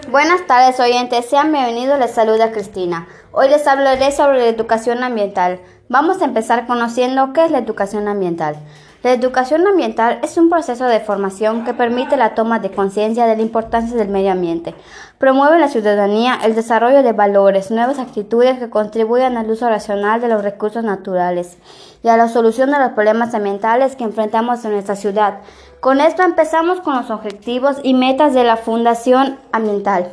Buenas tardes, oyentes. Sean bienvenidos. Les saluda Cristina. Hoy les hablaré sobre la educación ambiental. Vamos a empezar conociendo qué es la educación ambiental. La educación ambiental es un proceso de formación que permite la toma de conciencia de la importancia del medio ambiente. Promueve en la ciudadanía el desarrollo de valores, nuevas actitudes que contribuyan al uso racional de los recursos naturales y a la solución de los problemas ambientales que enfrentamos en nuestra ciudad. Con esto empezamos con los objetivos y metas de la Fundación Ambiental.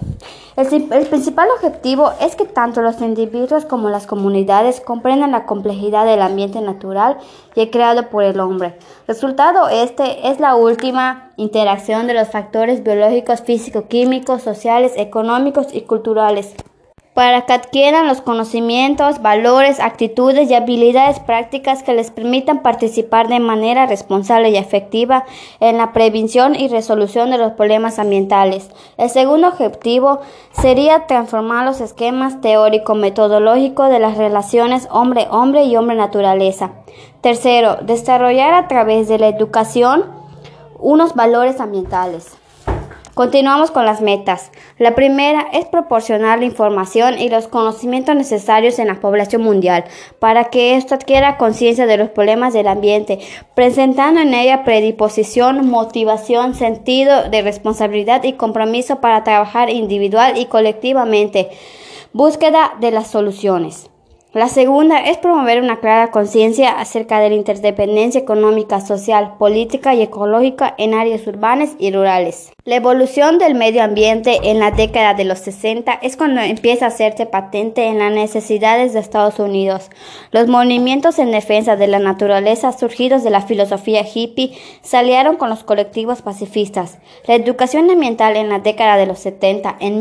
El principal objetivo es que tanto los individuos como las comunidades comprendan la complejidad del ambiente natural y creado por el hombre. Resultado es la última interacción de los factores biológicos, físico-químicos, sociales, económicos y culturales, para que adquieran los conocimientos, valores, actitudes y habilidades prácticas que les permitan participar de manera responsable y efectiva en la prevención y resolución de los problemas ambientales. El segundo objetivo sería transformar los esquemas teórico-metodológicos de las relaciones hombre-hombre y hombre-naturaleza. Tercero, desarrollar a través de la educación unos valores ambientales. Continuamos con las metas. La primera es proporcionar la información y los conocimientos necesarios en la población mundial para que ésta adquiera conciencia de los problemas del ambiente, presentando en ella predisposición, motivación, sentido de responsabilidad y compromiso para trabajar individual y colectivamente. Búsqueda de las soluciones. La segunda es promover una clara conciencia acerca de la interdependencia económica, social, política y ecológica en áreas urbanas y rurales. La evolución del medio ambiente en la década de los 60 es cuando empieza a hacerse patente en las necesidades de Estados Unidos. Los movimientos en defensa de la naturaleza surgidos de la filosofía hippie se aliaron con los colectivos pacifistas. La educación ambiental en la década de los 70, en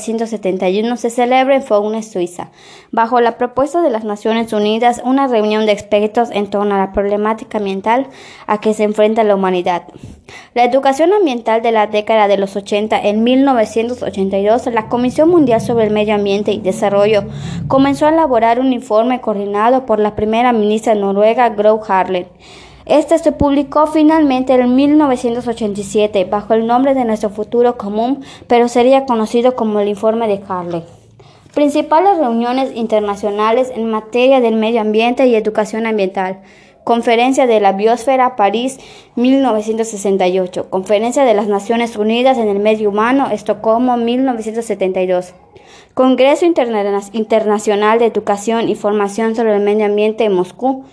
1971, se celebra en Fognes, Suiza, bajo la propuesta de las Naciones Unidas, una reunión de expertos en torno a la problemática ambiental a que se enfrenta la humanidad. La educación ambiental de la década de los 80, en 1982, la Comisión Mundial sobre el Medio Ambiente y Desarrollo comenzó a elaborar un informe coordinado por la primera ministra noruega, Gro Harlem. Este se publicó finalmente en 1987 bajo el nombre de Nuestro Futuro Común, pero sería conocido como el Informe de Harlem. Principales reuniones internacionales en materia del medio ambiente y educación ambiental. Conferencia de la Biosfera, París, 1968. Conferencia de las Naciones Unidas en el Medio Humano, Estocolmo, 1972. Congreso Internacional de Educación y Formación sobre el Medio Ambiente en Moscú,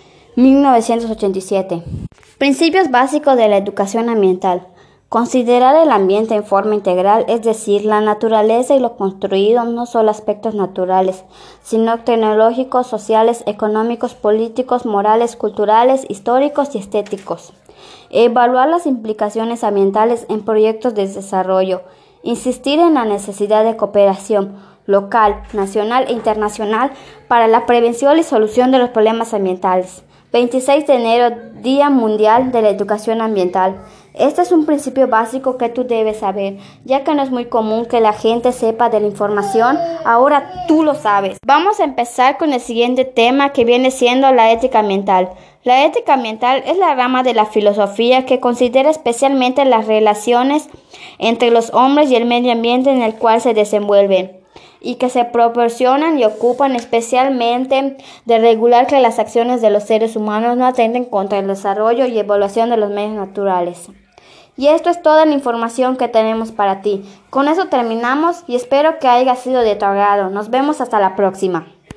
1987. Principios básicos de la educación ambiental. Considerar el ambiente en forma integral, es decir, la naturaleza y lo construido no solo aspectos naturales, sino tecnológicos, sociales, económicos, políticos, morales, culturales, históricos y estéticos. Evaluar las implicaciones ambientales en proyectos de desarrollo. Insistir en la necesidad de cooperación local, nacional e internacional para la prevención y solución de los problemas ambientales. 26 de enero, Día Mundial de la Educación Ambiental. Este es un principio básico que tú debes saber, ya que no es muy común que la gente sepa de la información. Ahora tú lo sabes. Vamos a empezar con el siguiente tema, que viene siendo la ética ambiental. La ética ambiental es la rama de la filosofía que considera especialmente las relaciones entre los hombres y el medio ambiente en el cual se desenvuelven, y que se proporcionan y ocupan especialmente de regular que las acciones de los seres humanos no atenten contra el desarrollo y evolución de los medios naturales. Y esto es toda la información que tenemos para ti. Con eso terminamos y espero que haya sido de tu agrado. Nos vemos hasta la próxima.